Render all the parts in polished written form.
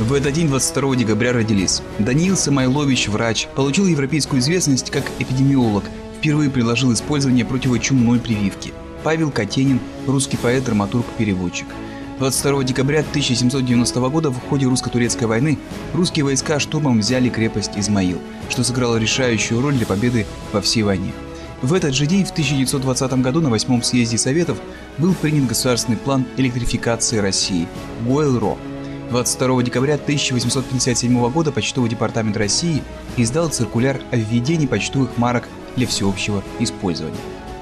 В этот день, 22 декабря, родились Даниил Самойлович, врач, получил европейскую известность как эпидемиолог, впервые предложил использование противочумной прививки. Павел Катенин, русский поэт, драматург, переводчик. 22 декабря 1790 года в ходе русско-турецкой войны русские войска штурмом взяли крепость Измаил, что сыграло решающую роль для победы во всей войне. В этот же день, в 1920 году, на 8-м съезде Советов был принят государственный план электрификации России – ГОЭЛ-РО. 22 декабря 1857 года Почтовый департамент России издал циркуляр о введении почтовых марок для всеобщего использования.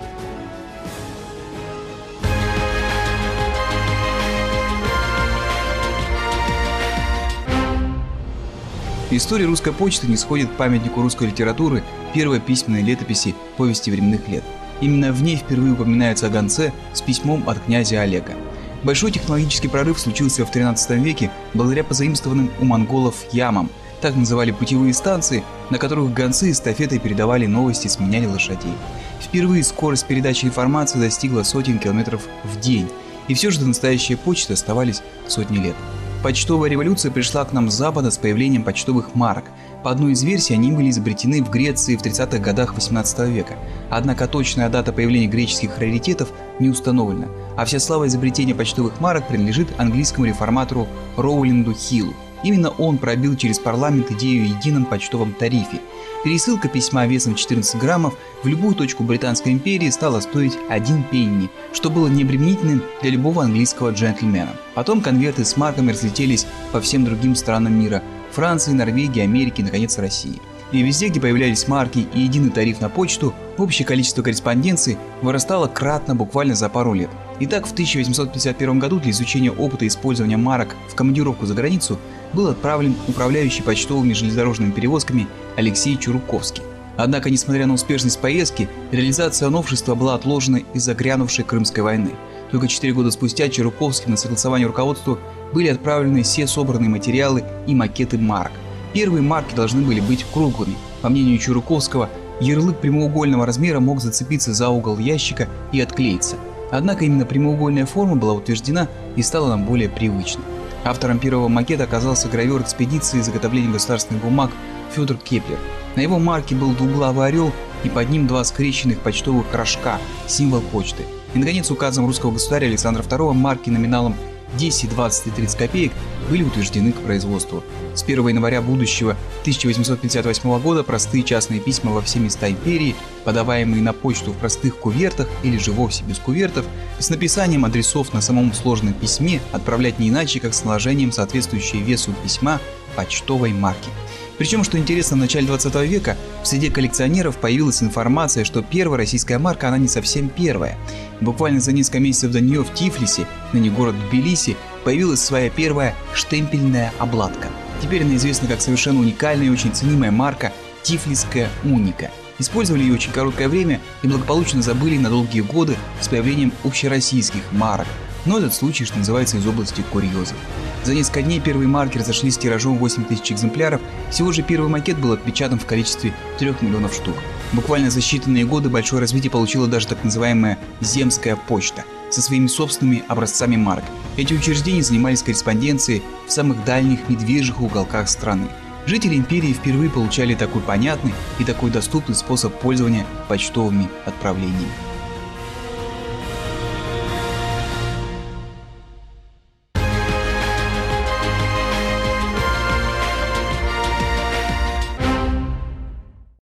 История русской почты нисходит к памятнику русской литературы первой письменной летописи «Повести временных лет». Именно в ней впервые упоминается о гонце с письмом от князя Олега. Большой технологический прорыв случился в XIII веке благодаря позаимствованным у монголов ямам. Так называли путевые станции, на которых гонцы эстафетой передавали новости, сменяли лошадей. Впервые скорость передачи информации достигла сотен километров в день, и все же до настоящей почты оставались сотни лет. Почтовая революция пришла к нам с запада с появлением почтовых марок. По одной из версий, они были изобретены в Греции в 30-х годах XVIII века. Однако точная дата появления греческих раритетов не установлена, а вся слава изобретения почтовых марок принадлежит английскому реформатору Роулинду Хиллу. Именно он пробил через парламент идею о едином почтовом тарифе. Пересылка письма весом 14 граммов в любую точку Британской империи стала стоить 1 пенни, что было необременительным для любого английского джентльмена. Потом конверты с марками разлетелись по всем другим странам мира – Франции, Норвегии, Америки и, наконец, России. И везде, где появлялись марки и единый тариф на почту, общее количество корреспонденции вырастало кратно буквально за пару лет. Итак, в 1851 году для изучения опыта использования марок в командировку за границу был отправлен управляющий почтовыми железнодорожными перевозками Алексей Чуруковский. Однако, несмотря на успешность поездки, реализация новшества была отложена из-за грянувшей Крымской войны. Только 4 года спустя Чуруковским на согласование руководству были отправлены все собранные материалы и макеты марок. Первые марки должны были быть круглыми. По мнению Чуруковского, ярлык прямоугольного размера мог зацепиться за угол ящика и отклеиться. Однако именно прямоугольная форма была утверждена и стала нам более привычной. Автором первого макета оказался гравер экспедиции заготовления государственных бумаг Федор Кеплер. На его марке был двуглавый орел и под ним 2 скрещенных почтовых рожка, символ почты. И, наконец, указом русского государя Александра II марки номиналом 10, 20 и 30 копеек были утверждены к производству. С 1 января будущего 1858 года простые частные письма во все места империи, подаваемые на почту в простых кувертах или же вовсе без кувертов, с написанием адресов на самом сложном письме отправлять не иначе, как с наложением соответствующей весу письма почтовой марки. Причем, что интересно, в начале 20 века в среде коллекционеров появилась информация, что первая российская марка, она не совсем первая. Буквально за несколько месяцев до нее в Тифлисе, ныне город Тбилиси, появилась своя первая штемпельная обладка. Теперь она известна как совершенно уникальная и очень ценимая марка «Тифлисская уника». Использовали ее очень короткое время и благополучно забыли на долгие годы с появлением общероссийских марок. Но этот случай, что называется, из области курьезов. За несколько дней первые марки разошлись тиражом 8000 экземпляров, всего же первый макет был отпечатан в количестве 3 миллионов штук. Буквально за считанные годы большое развитие получила даже так называемая «Земская почта» со своими собственными образцами марок. Эти учреждения занимались корреспонденцией в самых дальних медвежьих уголках страны. Жители империи впервые получали такой понятный и такой доступный способ пользования почтовыми отправлениями.